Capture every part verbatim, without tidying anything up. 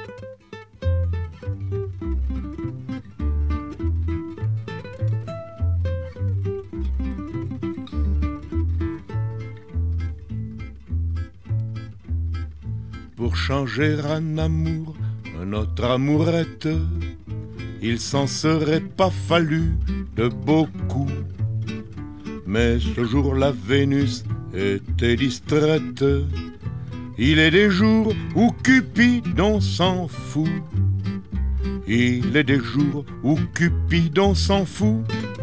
Pour changer un amour, notre amourette, il s'en serait pas fallu de beaucoup. Mais ce jour-là, Vénus était distraite. Il est des jours où Cupidon s'en fout. Il est des jours où Cupidon s'en fout.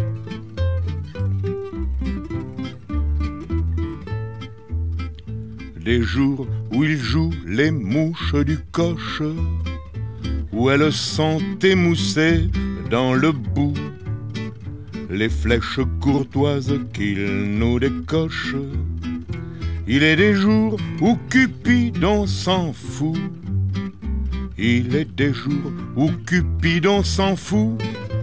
Des jours où il joue les mouches du coche, où elles sont émoussées dans le bout, les flèches courtoises qu'il nous décoche. Il est des jours où Cupidon s'en fout. Il est des jours où Cupidon s'en fout.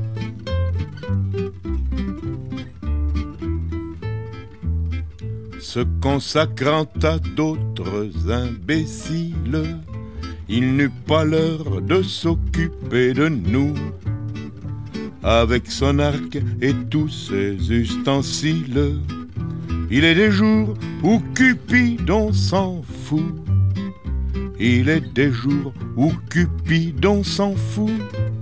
Se consacrant à d'autres imbéciles, il n'eut pas l'heure de s'occuper de nous. Avec son arc et tous ses ustensiles, il est des jours où Cupidon s'en fout. Il est des jours où Cupidon s'en fout.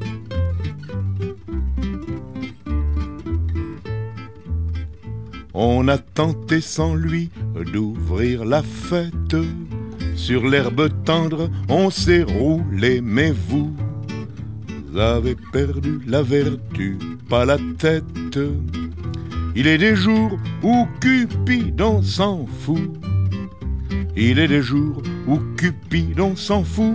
On a tenté sans lui d'ouvrir la fête. Sur l'herbe tendre, on s'est roulé, mais vous avez perdu la vertu, pas la tête. Il est des jours où Cupidon s'en fout. Il est des jours où Cupidon s'en fout.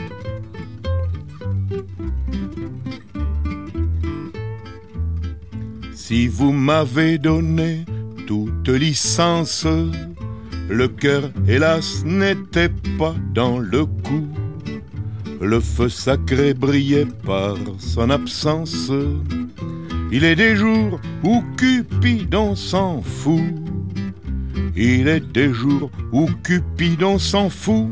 Si vous m'avez donné toute licence, le cœur, hélas, n'était pas dans le coup. Le feu sacré brillait par son absence. Il est des jours où Cupidon s'en fout. Il est des jours où Cupidon s'en fout.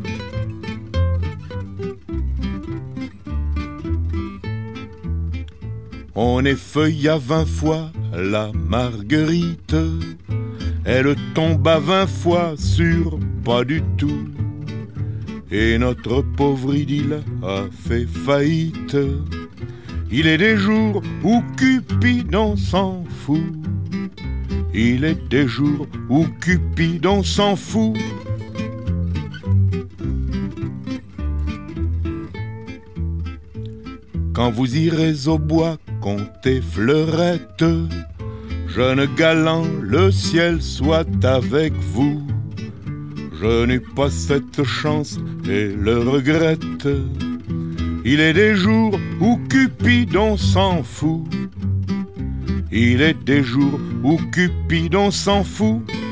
On effeuilla vingt fois la marguerite. Elle tomba vingt fois sur pas du tout. Et notre pauvre idylle a fait faillite. Il est des jours où Cupidon s'en fout. Il est des jours où Cupidon s'en fout. Quand vous irez au bois compter fleurettes, jeune galant, le ciel soit avec vous. Je n'ai pas cette chance et le regrette. Il est des jours où Cupidon s'en fout. Il est des jours où Cupidon s'en fout.